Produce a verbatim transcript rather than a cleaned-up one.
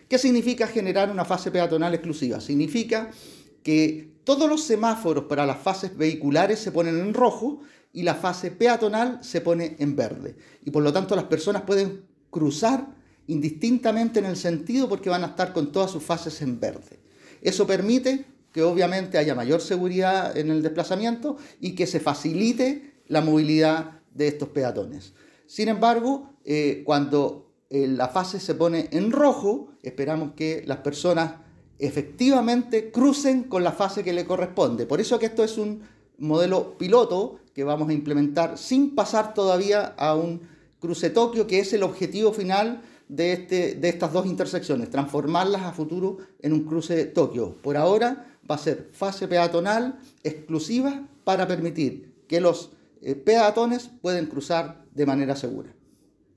¿Qué significa generar una fase peatonal exclusiva? Significa que todos los semáforos para las fases vehiculares se ponen en rojo y la fase peatonal se pone en verde. Y por lo tanto las personas pueden cruzar indistintamente en el sentido porque van a estar con todas sus fases en verde. Eso permite que obviamente haya mayor seguridad en el desplazamiento y que se facilite la movilidad de estos peatones. Sin embargo, eh, cuando eh, la fase se pone en rojo, esperamos que las personas efectivamente crucen con la fase que le corresponde. Por eso que esto es un modelo piloto que vamos a implementar sin pasar todavía a un cruce Tokio, que es el objetivo final de, este, de estas dos intersecciones, transformarlas a futuro en un cruce Tokio. Por ahora va a ser fase peatonal exclusiva para permitir que los eh, peatones pueden cruzar de manera segura.